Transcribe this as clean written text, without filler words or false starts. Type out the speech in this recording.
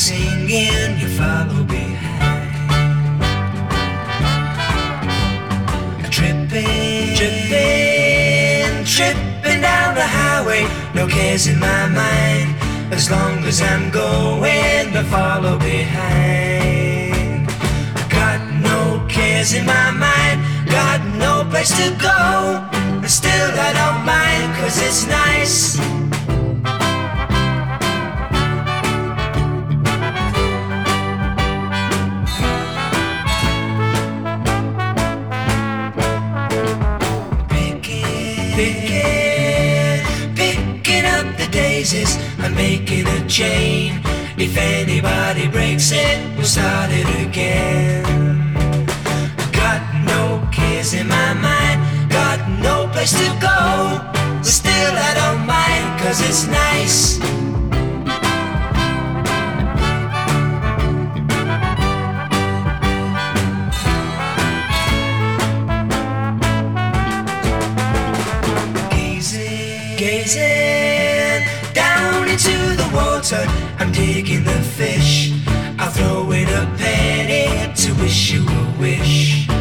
singing, you follow behind. Tripping down the highway, no cares in my mind. As long as I'm going, I follow behind. Got no cares in my mind, got no place to go, but still I don't mind, 'cause it's nice. Picking up the daisies, I'm making a chain. If anybody breaks it, we'll start it again. Got no cares in my mind, got no place to go, but still I don't mind, 'cause it's nice. Gazing down into the water, I'm digging the fish. I'll throw in a penny to wish you a wish.